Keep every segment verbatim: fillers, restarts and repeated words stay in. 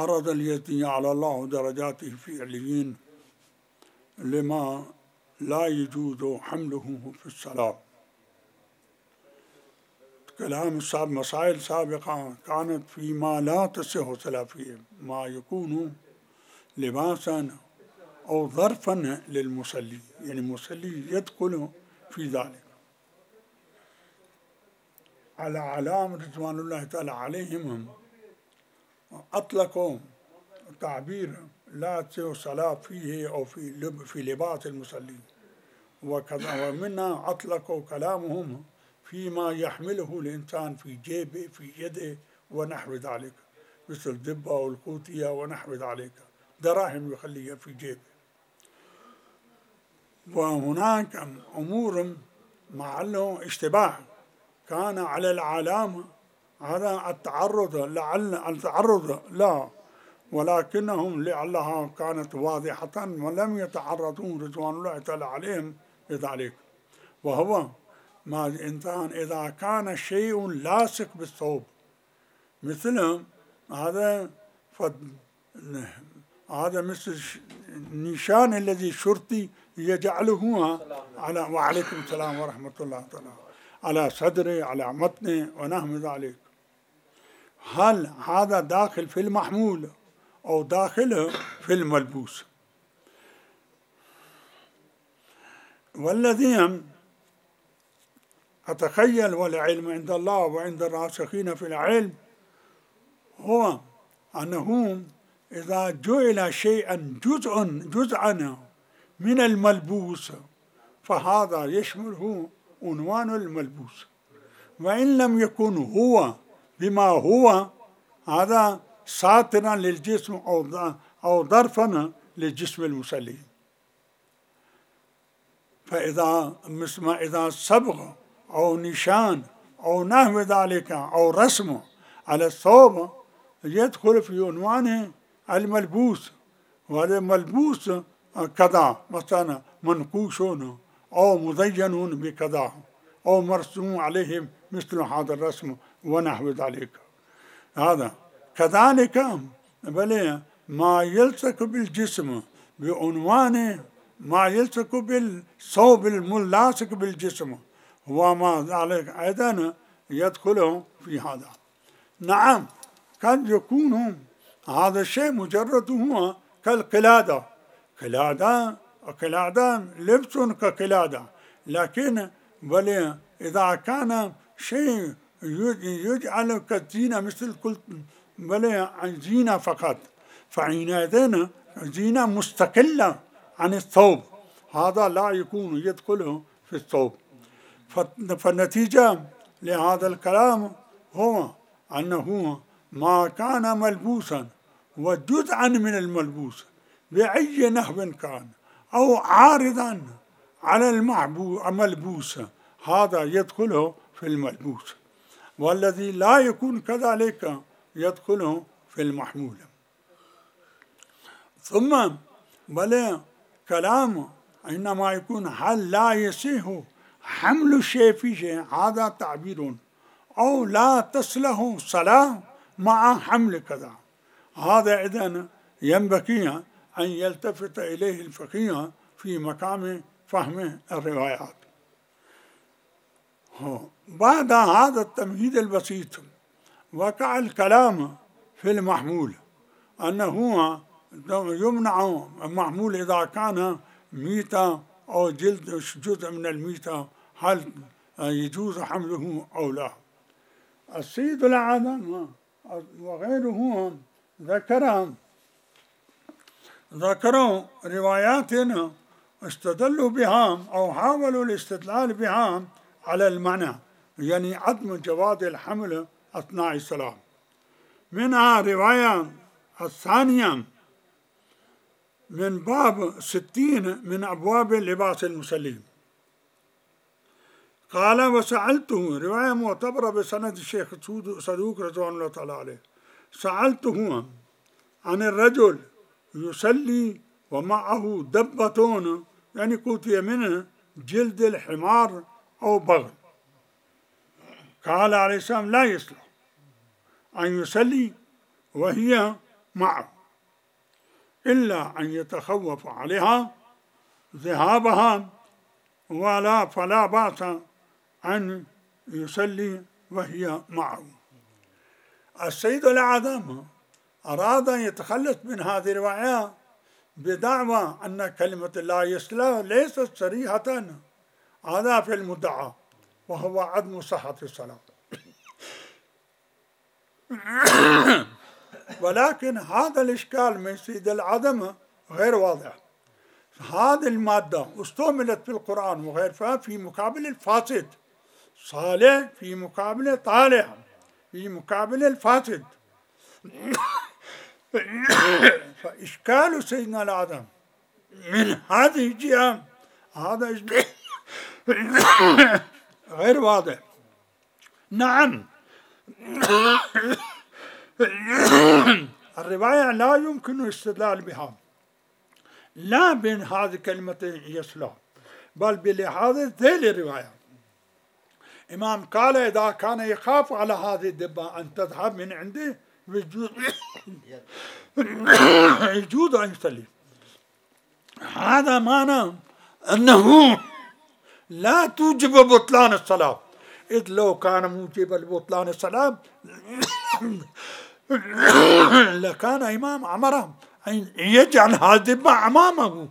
عرض الذي يعلى الله درجاته في عليين لما لا يجوز حمله في الصلاة. كلام السابق مسائل سابقة كانت فيما لا تصح صلاة فيه، ما يكون لباسا أو ظرفا للمصلي، يعني المصلي يدخل في ذلك. على علام رضوان الله تعالى عليهم أطلقوا تعبير لا تصح صلاة فيه أو في لب في لباس المصلي، وكذا ومنها أطلقوا كلامهم فيما يحمله الإنسان في جيبه في يده ونحو ذلك، مثل الدبة والقوطية ونحو ذلك، دراهم يخليها في جيبه. وهناك أمور معله اشتباه كان على العلامة هذا التعرض، لعل التعرض لا، ولكنهم لعلها كانت واضحة ولم يتعرضون رضوان الله تعالى عليهم لذلك. وهو ما الإنسان إذا كان شيء لاصق بالثوب مثل هذا هذا مثل النشان الذي الشرطي يجعله على وعليكم السلام ورحمة الله تعالى على صدره على متنه ونحو ذلك، هل هذا داخل في المحمول أو داخل في الملبوس؟ والذي أتخيل والعلم عند الله وعند الراسخين في العلم هو أنه إذا جعل شيئا جزء جزءا من الملبوس فهذا يشمله عنوان الملبوس، وإن لم يكن هو بما هو هذا ساترا للجسم أو أو ظرفا للجسم المسلي. فإذا مثل إذا صبغ أو نشان أو نحو ذلك أو رسم على الثوب يدخل في عنوان الملبوس، وهذا الملبوس كذا مثلا منقوش أو مزين بكذا أو مرسوم عليه مثل هذا الرسم ونحو ذلك. هذا كذلك بل ما يلصق بالجسم بعنوان ما يلصق بالثوب الملاصق بالجسم وما ذلك أيضا يدخل في هذا. نعم قد يكون هذا الشيء مجرد هو كالقلادة، قلادة قلادة لبس كقلادة، لكن بل إذا كان شيء يجعل كزينة مثل كل بل زينة فقط فحينئذ زينة مستقلة عن الثوب، هذا لا يكون يدخل في الثوب. فالنتيجة لهذا الكلام هو أنه ما كان ملبوسا وجزءا من الملبوس بأي نحو كان أو عارضا على الملبوس هذا يدخله في الملبوس، والذي لا يكون كذلك يدخله في المحمول. ثم بل كلام إنما يكون هل لا يصح حمل الشيء في شيء، هذا تعبير، أو لا تصلح صلاة مع حمل كذا، هذا إذن ينبغي أن يلتفت إليه الفقيه في مقام فهم الروايات. بعد هذا التمهيد البسيط وقع الكلام في المحمول أنه يمنع المحمول إذا كان ميتة أو جلد جزء من الميتة هل يجوز حمله أو لا. السيد الأعظم وغيره ذكر ذكروا روايات استدلوا بها أو حاولوا الاستدلال بها على المعنى، يعني عدم جواز الحمل أثناء الصلاة. منها رواية الثانية من باب ستين من أبواب لباس المسلم، قال وسألته، رواية معتبرة بسند الشيخ صدوق رضوان الله تعالى عليه، سألته عن الرجل يصلي ومعه دبة يعني قوتي منه جلد الحمار أو بغل، قال عليه السلام لا يصلح أن يصلي وهي معه إلا أن يتخوف عليها ذهابها ولا فلا بأس أن يصلي وهي معه. السيد الأعظم أراد أن يتخلص من هذه الرواية بدعوى أن كلمة لا يصلى ليست صريحة، هذا في المدعى وهو عدم صحة الصلاة. ولكن هذا الإشكال من سيد العدم غير واضح. هذه المادة استعملت في القرآن وغيرها في مقابل الفاسد، صالح في مقابل طالح في مقابل الفاسد. فإشكال سيدنا العدم من هذه الجهة هذا غير واضح. نعم الرواية لا يمكن الاستدلال بها لا بين هذه كلمة يصلى بل بلحاظ ذيل الرواية. إمام قال إذا كان يخاف على هذه الدبة أن تذهب من عنده يجوز أن يصلي. هذا معنى أنه لا توجب بطلان الصلاة، إذ لو كان موجبا لبطلان الصلاة لكان إمام أمره أن يجعل هذه الدبة أمامه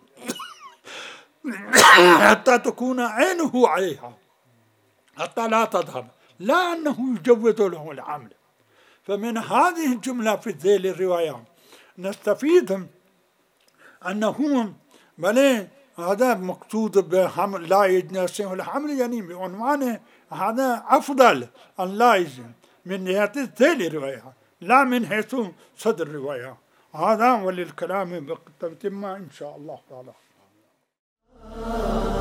حتى تكون عينه عليها حتى لا تذهب، لا أنه يجوز له العمل. فمن هذه الجملة في ذيل الرواية نستفيد أنه بل هذا مقصود بحمل لا يجنسه الحمل، يعني بعنوانه هذا أفضل أن لا يجن من جهة ذيل الرواية لا من حيث صدر الرواية. هذا وللكلام بتتمة إن شاء الله تعالى.